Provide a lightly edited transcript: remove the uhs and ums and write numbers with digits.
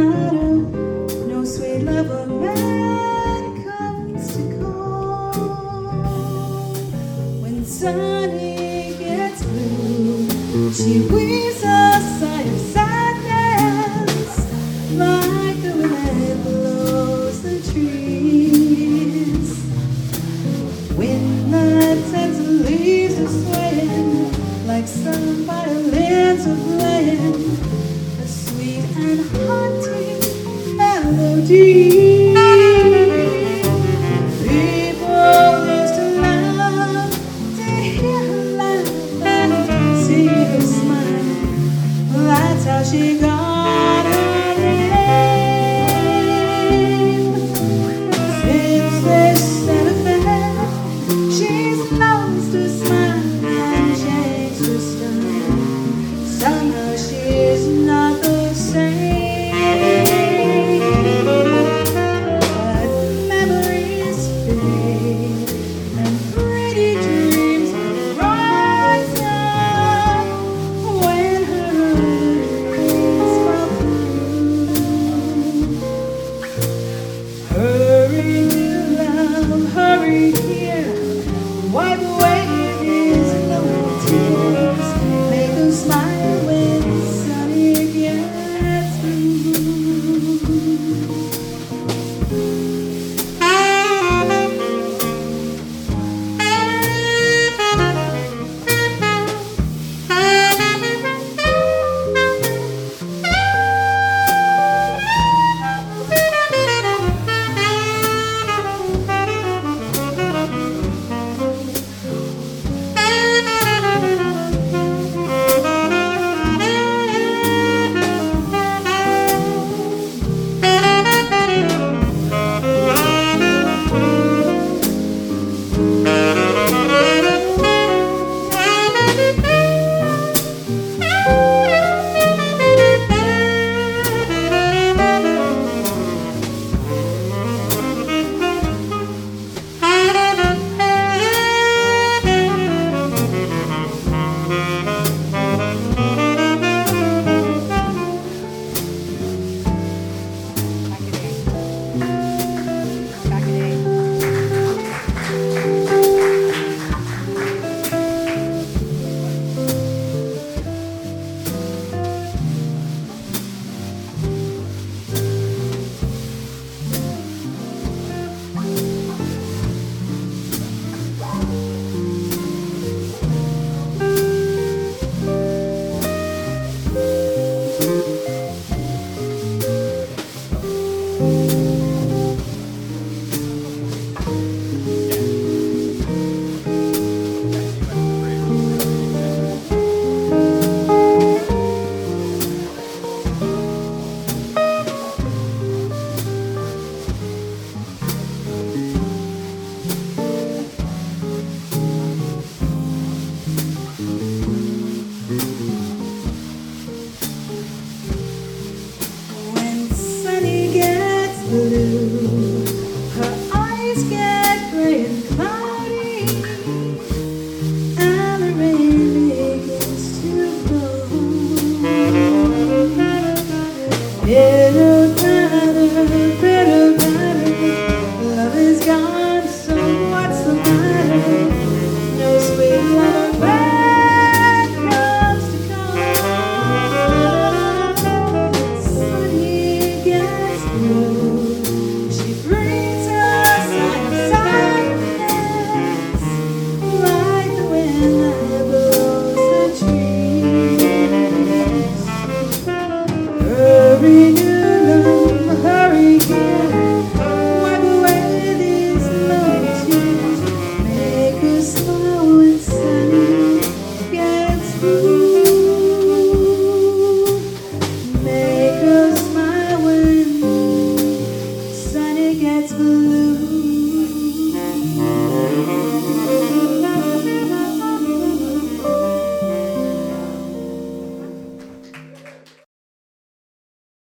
matter, no sweet lover man comes to call. When Sunny gets blue, she weaves a sigh of sadness, like the wind that blows the trees. When the tender leaves are swaying, like some violins are playing a sweet and haunting melody. People used to love to hear her laugh and see her smile. That's how she got her name. Since this sad affair, she's lost her smile and changed her style. Somehow she's not the same. But memories fade and pretty dreams rise up when her eyes fall through. Hurry, dear love, hurry here. Wipe away these lonely tears. Make her smile when Sunny gets blue. When Sunny gets blue, her eyes get gray and cloudy, and the rain begins to fall. Pitter patter, love is gone, so what's the matter? No sweet lover man comes to call. Sunny gets blue, she brings a sigh of sadness, like the wind that blows the trees. Hurry, dear love, hurry here. Wipe away these lonely tears. Make her smile when Sunny gets blue. Make her smile when Sunny gets blue.